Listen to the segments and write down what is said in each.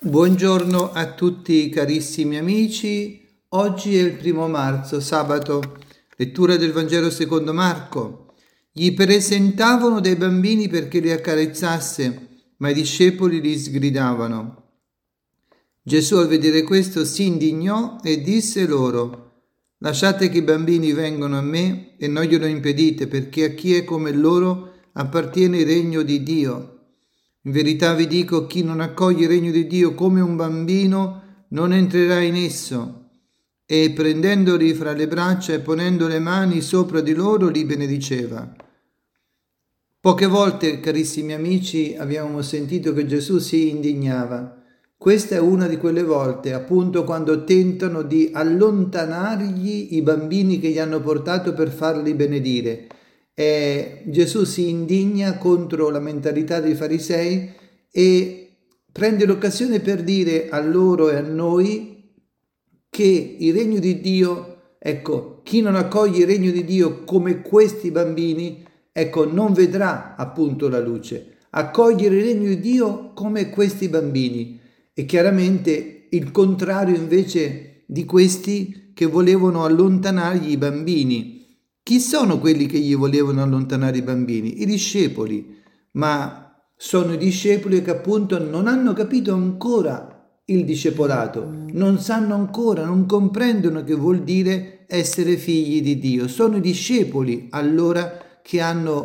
Buongiorno a tutti carissimi amici, oggi è il 1° marzo, sabato, lettura del Vangelo secondo Marco. Gli presentavano dei bambini perché li accarezzasse, ma i discepoli li sgridavano. Gesù al vedere questo si indignò e disse loro: lasciate che i bambini vengano a me e non glielo impedite, perché a chi è come loro appartiene il regno di Dio. In verità vi dico, chi non accoglie il regno di Dio come un bambino non entrerà in esso. E prendendoli fra le braccia e ponendo le mani sopra di loro li benediceva. Poche volte, carissimi amici, abbiamo sentito che Gesù si indignava. Questa è una di quelle volte, appunto, quando tentano di allontanargli i bambini che gli hanno portato per farli benedire. E Gesù si indigna contro la mentalità dei farisei e prende l'occasione per dire a loro e a noi che il regno di Dio, ecco, chi non accoglie il regno di Dio come questi bambini, ecco, non vedrà appunto la luce. Accogliere il regno di Dio come questi bambini e chiaramente il contrario invece di questi che volevano allontanargli i bambini. Chi sono quelli che gli volevano allontanare i bambini? I discepoli, ma sono i discepoli che appunto non hanno capito ancora il discepolato, non sanno ancora, non comprendono che vuol dire essere figli di Dio. Sono i discepoli allora che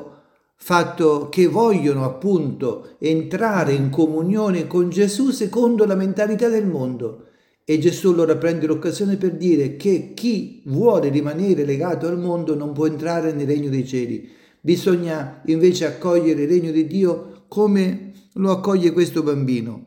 che vogliono appunto entrare in comunione con Gesù secondo la mentalità del mondo. E Gesù allora prende l'occasione per dire che chi vuole rimanere legato al mondo non può entrare nel regno dei cieli. Bisogna invece accogliere il regno di Dio come lo accoglie questo bambino.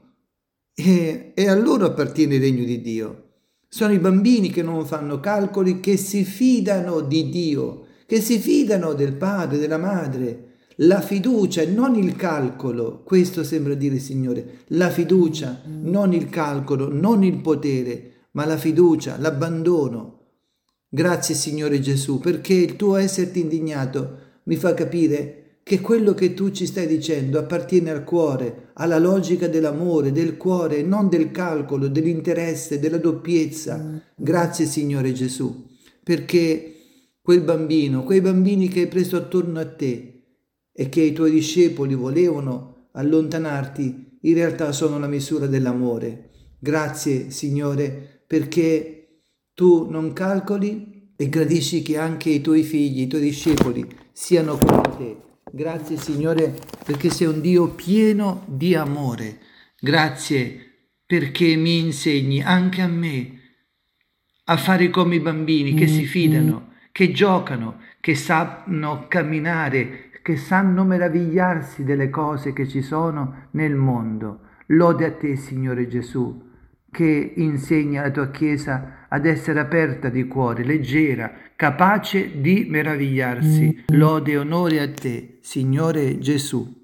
E a loro appartiene il regno di Dio. Sono i bambini che non fanno calcoli, che si fidano di Dio, che si fidano del padre, della madre. La fiducia e non il calcolo, questo sembra dire il Signore, la fiducia, non il calcolo, non il potere, ma la fiducia, l'abbandono. Grazie Signore Gesù, perché il tuo esserti indignato mi fa capire che quello che tu ci stai dicendo appartiene al cuore, alla logica dell'amore, del cuore, non del calcolo, dell'interesse, della doppiezza. Grazie Signore Gesù, perché quei bambini che hai preso attorno a te, e che i tuoi discepoli volevano allontanarti, in realtà sono la misura dell'amore. Grazie, Signore, perché tu non calcoli e gradisci che anche i tuoi figli, i tuoi discepoli siano come te. Grazie, Signore, perché sei un Dio pieno di amore. Grazie perché mi insegni anche a me a fare come i bambini che si fidano, che giocano, che sanno camminare, che sanno meravigliarsi delle cose che ci sono nel mondo. Lode a te, Signore Gesù, che insegna la tua Chiesa ad essere aperta di cuore, leggera, capace di meravigliarsi. Lode e onore a te, Signore Gesù.